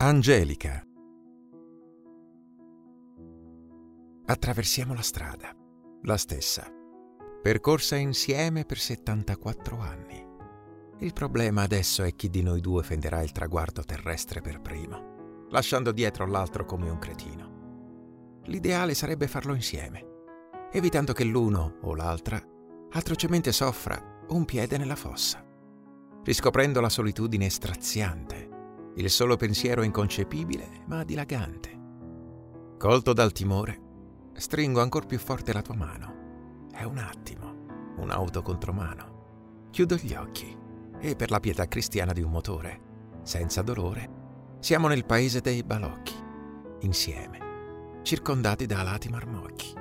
Angelica. Attraversiamo la strada, la stessa, percorsa insieme per 74 anni. Il problema adesso è chi di noi due fenderà il traguardo terrestre per primo, lasciando dietro l'altro come un cretino. L'ideale sarebbe farlo insieme, evitando che l'uno o l'altra atrocemente soffra un piede nella fossa, riscoprendo la solitudine straziante, il solo pensiero inconcepibile ma dilagante. Colto dal timore, stringo ancor più forte la tua mano. È un attimo, un'autocontromano. Chiudo gli occhi e per la pietà cristiana di un motore, senza dolore, siamo nel paese dei balocchi, insieme, circondati da alati marmocchi.